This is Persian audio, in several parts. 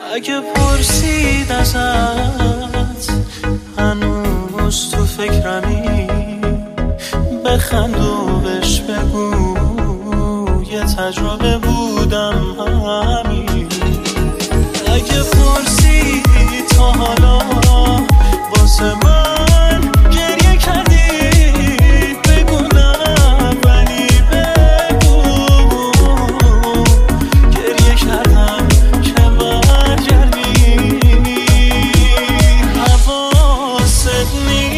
اگه پرسید ازت هنوز تو فکرمی، بخند و بهش بگو یه تجربه بودم همین. اگه پرسید تا حالا واسه من گریه کردی، بگو نه ولی بگو گریه کردم که برگردی. حواست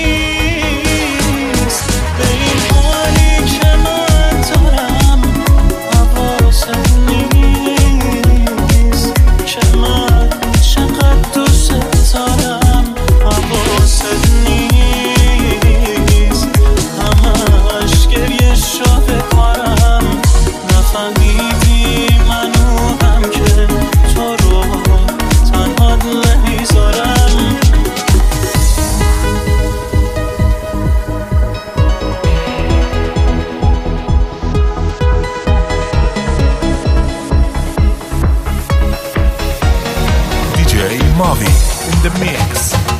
نیست به این حالی که من دارم، حواست نیست که من چقدر دوست دارم، حواست نیست همش گریه شده کارم. نفهمیدی منو هم که تو رو تنها نمیذارم. DJ Mavi in the mix.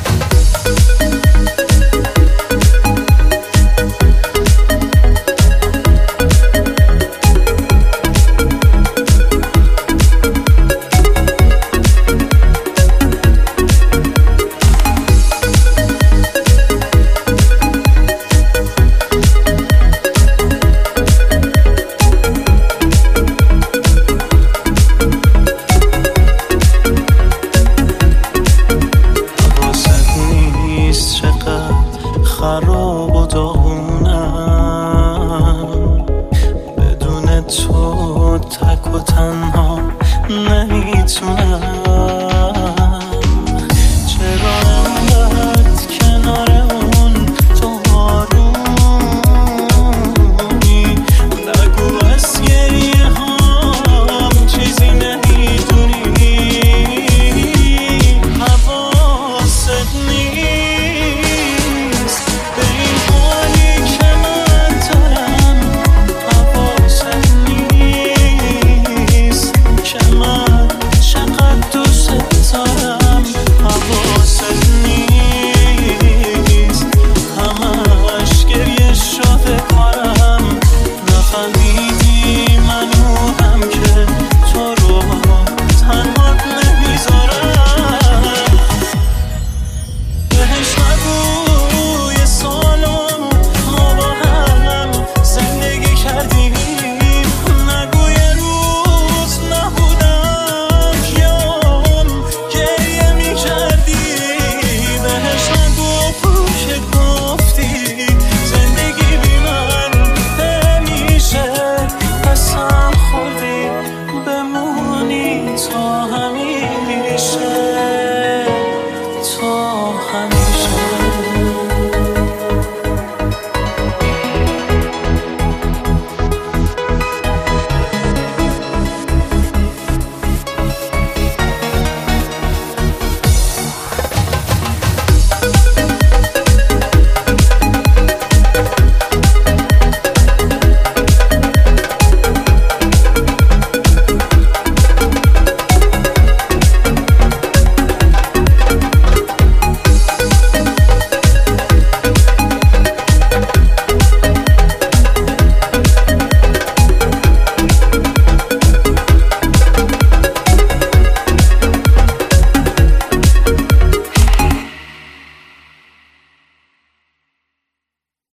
خراب و داغونم، بدون تو تک و تنها نمیتونم. چرا انقدر کنار اون تو آرومی، نگو از گریه هم چیزی نمیدونی. حواست نیست به این حالی که من دارم، حواست نیست که من چقدر دوست دارم، حواست نیست همش گریه شده کارم. نفهمیدی منو هم که تو رو تنها نمیذارم. بهش نگو یه سال ما با هم زندگی کردیم، نگو یه روز نبودم کیام گریه میکردی. بهش نگو که گفتی زندگی بی من همیشه قسم خوردی بمونی تا